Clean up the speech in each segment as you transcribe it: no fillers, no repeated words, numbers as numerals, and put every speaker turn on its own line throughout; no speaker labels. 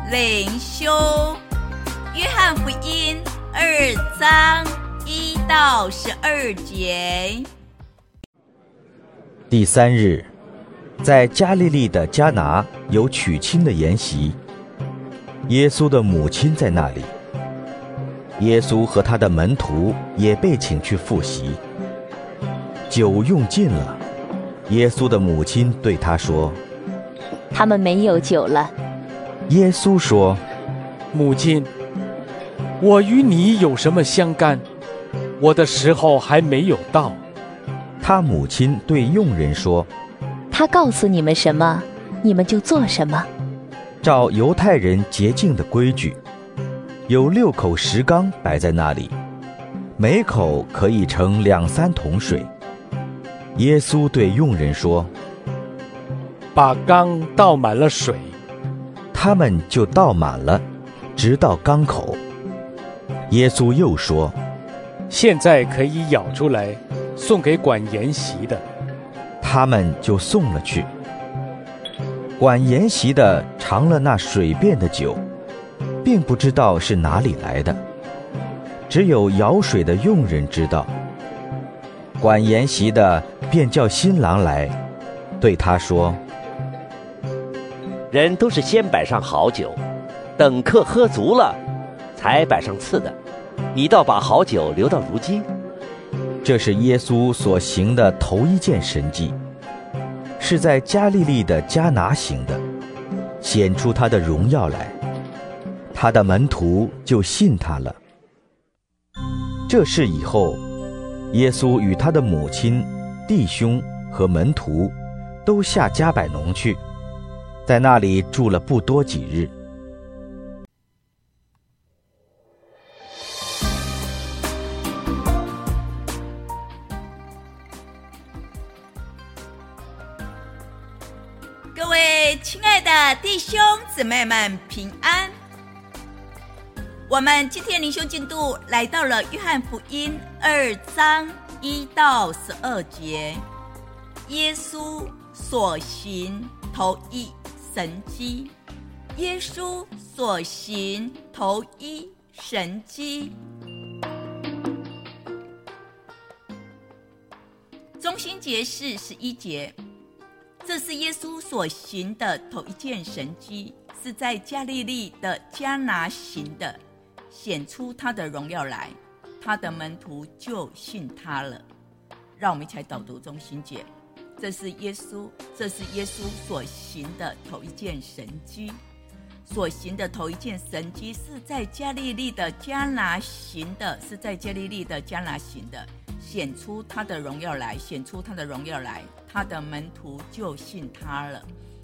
灵修，约翰福音2章1到12节。
第3日，在加利利的迦拿有娶亲的筵席，耶稣的母亲在那里。耶稣和他的门徒也被请去赴席。酒用尽了，耶稣的母亲对他说：
他们没有酒了。
耶稣说：
母亲，我与你有什么相干？我的时候还没有到。
他母亲对佣人说：
他告诉你们什么，你们就做什么。
照犹太人洁净的规矩，有6口石缸摆在那里，每口可以盛2-3桶水。耶稣对佣人说：
把缸倒满了水。
他们就倒满了，直到缸口。耶稣又说：
现在可以舀出来，送给管筵席的。
他们就送了去。管筵席的尝了那水变的酒，并不知道是哪里来的，只有舀水的佣人知道。管筵席的便叫新郎来，对他说：
人都是先摆上好酒，等客喝足了，才摆上次的。你倒把好酒留到如今。
这是耶稣所行的头一件神迹，是在加利利的迦拿行的，显出他的荣耀来。他的门徒就信他了。这事以后，耶稣与他的母亲、弟兄和门徒都下迦百农去，在那里住了不多几日。
各位亲爱的弟兄姊妹们平安。我们今天灵修进度来到了约翰福音2章1到12节，耶稣所行头一神迹。耶稣所行头一神迹。中心节是11节，这是耶稣所行的头一件神迹，是在加利利的迦拿行的，显出他的荣耀来，他的门徒就信他了。让我们一起来导读中心节。这是耶稣所行的头一件神迹，所行的头一件神迹是在加利利的迦拿行的，显出他的荣耀来，他的门徒就信他了。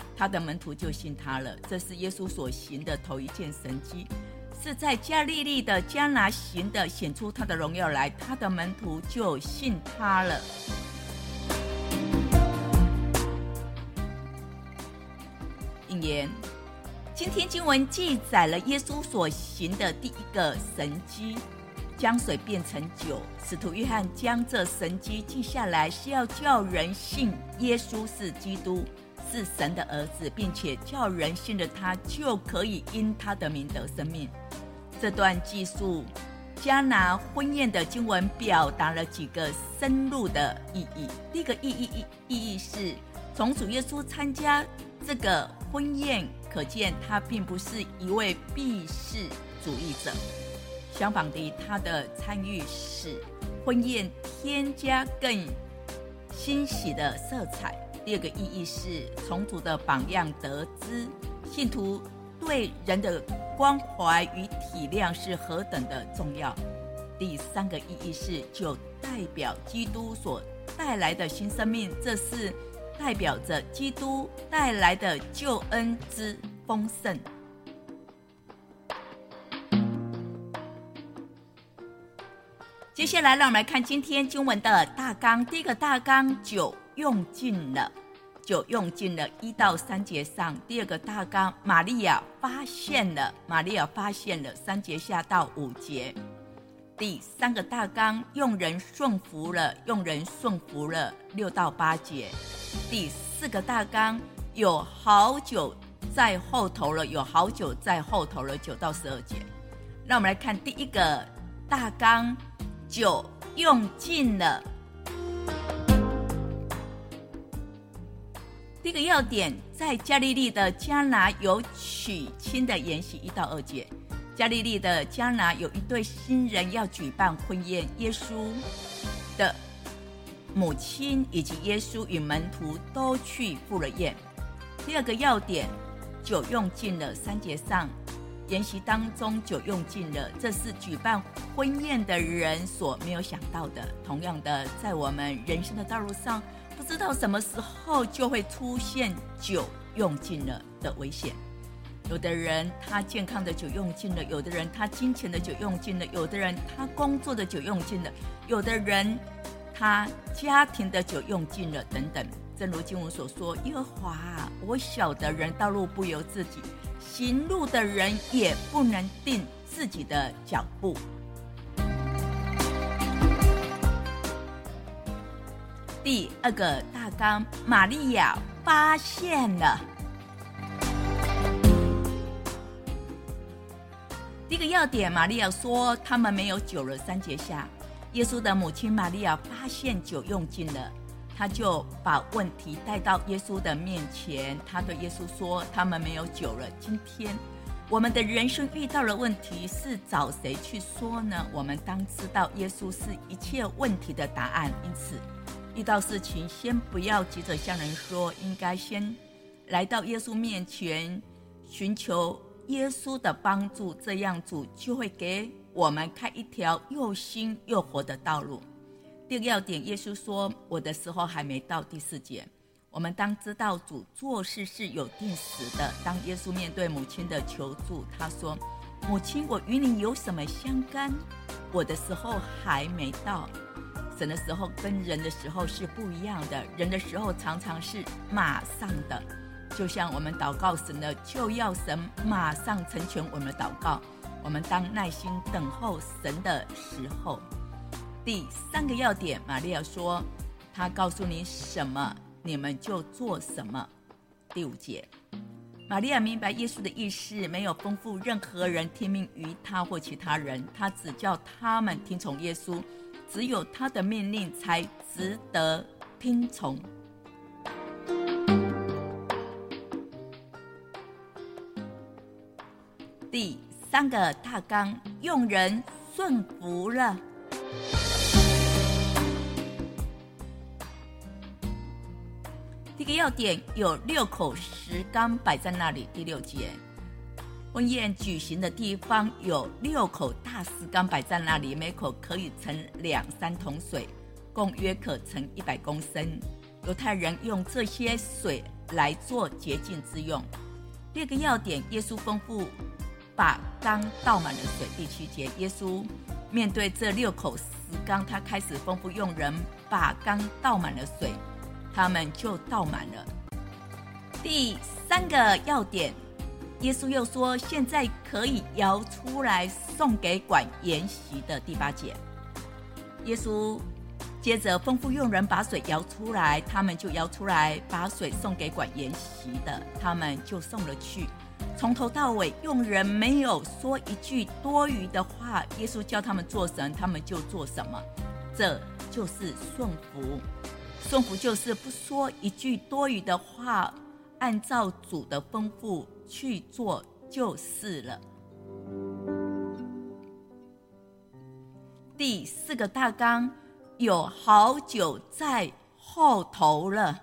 这是耶稣所行的头一件神迹，是在加利利的迦拿行的，显出他的荣耀来，他的门徒就信他了。引言：今天经文记载了耶稣所行的第一个神迹，将水变成酒。使徒约翰将这神迹记下来，是要叫人信耶稣是基督，是神的儿子，并且叫人信了他，就可以因他的名得生命。这段记述迦拿婚宴的经文表达了几个深入的意义。第一个意义是，从主耶稣参加这个婚宴，可见他并不是一位避世主义者，相反的，他的参与使婚宴添加更欣喜的色彩。第二个意义是，从主的榜样得知信徒对人的关怀与体谅是何等的重要。第三个意义是，就代表基督所带来的新生命，这是代表着基督带来的救恩之丰盛。接下来让我们来看今天经文的大纲。第一个大纲，酒用尽了1到3节上。第二个大纲，玛利亚发现了3节下到5节。第三个大纲，用人顺服了6到8节。第四个大纲，有好酒在后头了，有好酒在后头了，9到12节。让我们来看第一个大纲，酒用尽了。第一个要点，在加利利的迦拿有娶亲的筵席，1到2节。加利利的迦拿有一对新人要举办婚宴，耶稣的母亲以及耶稣与门徒都去赴了宴。第二个要点，酒用尽了，3节上，筵席当中酒用尽了，这是举办婚宴的人所没有想到的。同样的，在我们人生的道路上，不知道什么时候就会出现酒用尽了的危险。有的人他健康的酒用尽了，有的人他金钱的酒用尽了，有的人他工作的酒用尽了，有的人他家庭的酒用尽了，等等。正如经文所说，耶和华啊，我晓得人道路不由自己，行路的人也不能定自己的脚步。第二个大纲，玛利亚发现了。第一个要点，玛利亚说他们没有酒了，3节下，耶稣的母亲玛利亚发现酒用尽了，她就把问题带到耶稣的面前。她对耶稣说，他们没有酒了。今天我们的人生遇到了问题，是找谁去说呢？我们当知道耶稣是一切问题的答案，因此遇到事情先不要急着向人说，应该先来到耶稣面前寻求耶稣的帮助，这样主就会给我们开一条又新又活的道路。第二个要点，耶稣说我的时候还没到。第4节，我们当知道主做事是有定时的。当耶稣面对母亲的求助，他说，母亲，我与你有什么相干？我的时候还没到。神的时候跟人的时候是不一样的，人的时候常常是马上的，就像我们祷告神的，就要神马上成全我们的祷告，我们当耐心等候神的时候。第3个要点，玛利亚说，他告诉你什么，你们就做什么。第5节，玛利亚明白耶稣的意思，没有吩咐任何人听命于他或其他人，他只叫他们听从耶稣，只有他的命令才值得听从。第3个大纲，用人顺服了。第一个要点，有6口石缸摆在那里。第6节，婚宴举行的地方有6口大石缸摆在那里，每口可以盛2-3桶水，共约可盛100公升。犹太人用这些水来做洁净之用。第二个要点，耶稣吩咐把缸倒满了水。第7节，耶稣面对这6口石缸，他开始吩咐用人把缸倒满了水，他们就倒满了。第3个要点，耶稣又说，现在可以舀出来送给管筵席的。第8节，耶稣接着吩咐用人把水舀出来，他们就舀出来，把水送给管筵席的，他们就送了去。从头到尾，用人没有说一句多余的话，耶稣叫他们做什么，他们就做什么，这就是顺服。顺服就是不说一句多余的话，按照主的吩咐去做就是了。第4个大纲，有好酒在后头了。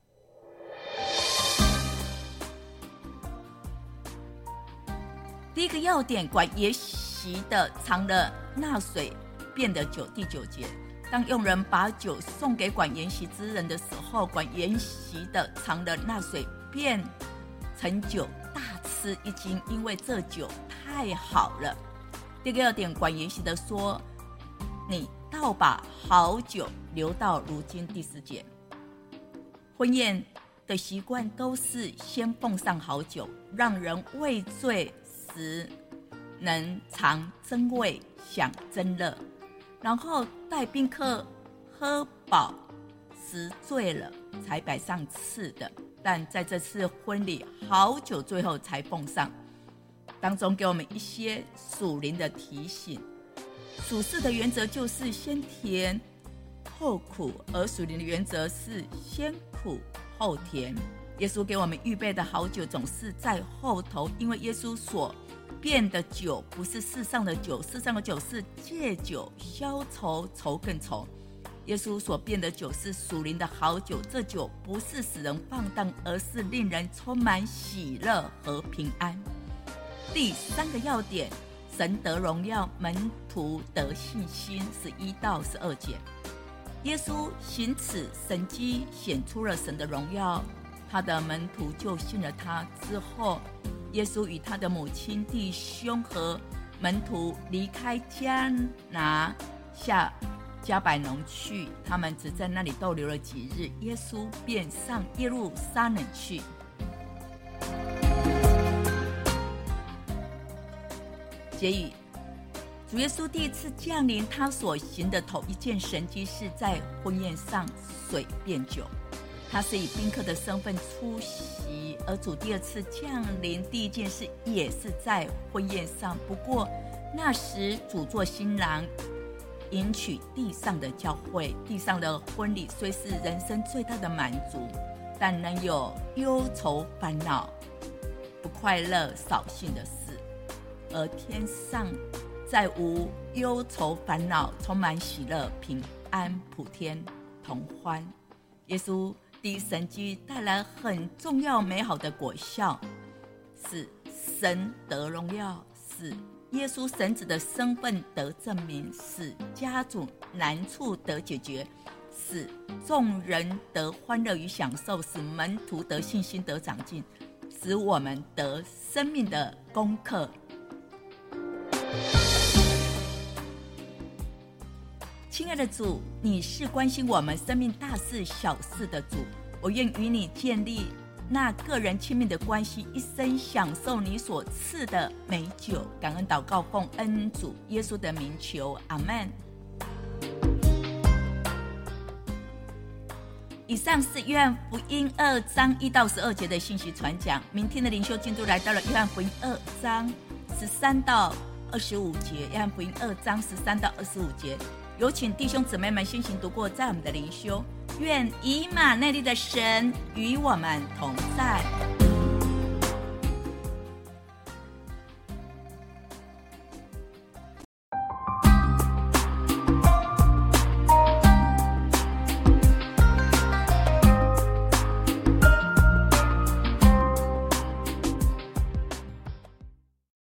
第一个要点，管筵席的尝了那水变得酒。第9节，当用人把酒送给管筵席之人的时候，管筵席的尝了那水变成酒，大吃一惊，因为这酒太好了。第二个要点，管筵席的说，你倒把好酒留到如今。第4节，婚宴的习惯都是先奉上好酒，让人畏罪时能尝真味，享真乐，然后待宾客喝饱实醉了才摆上次的，但在这次婚礼好久最后才奉上。当中给我们一些属灵的提醒。属世的原则就是先甜后苦，而属灵的原则是先苦后甜。耶稣给我们预备的好酒总是在后头，因为耶稣所变的酒不是世上的酒，世上的酒是借酒消愁，愁更愁。耶稣所变的酒是属灵的好酒，这酒不是使人放荡，而是令人充满喜乐和平安。第3个要点，神得荣耀，门徒得信心，11到12节。耶稣行此神迹，显出了神的荣耀，他的门徒就信了他。之后耶稣与他的母亲、弟兄和门徒离开迦拿下迦百农去，他们只在那里逗留了几日，耶稣便上耶路撒冷去。结语：主耶稣第一次降临，他所行的头一件神迹是在婚宴上水变酒，他是以宾客的身份出席。而主第二次降临，第一件事也是在婚宴上，不过那时主做新郎，迎娶地上的教会。地上的婚礼虽是人生最大的满足，但能有忧愁烦恼、不快乐扫兴的事，而天上再无忧愁烦恼，充满喜乐、平安、普天同欢。耶稣第一神迹带来很重要美好的果效，是神得荣耀，是耶稣神子的身份得证明，使家主难处得解决，使众人得欢乐与享受，使门徒得信心得长进，使我们得生命的功课。亲爱的主，你是关心我们生命大事小事的主，我愿与你建立那个人亲密的关系，一生享受你所赐的美酒。感恩祷告，奉恩主耶稣的名求，阿们。以上是约翰福音2章1到12节的信息传讲。明天的灵修进度来到了约翰福音2章13到25节，约翰福音2章13到25节。有请弟兄姊妹们先行读过，在我们的灵修。愿以马内利的神与我们同在。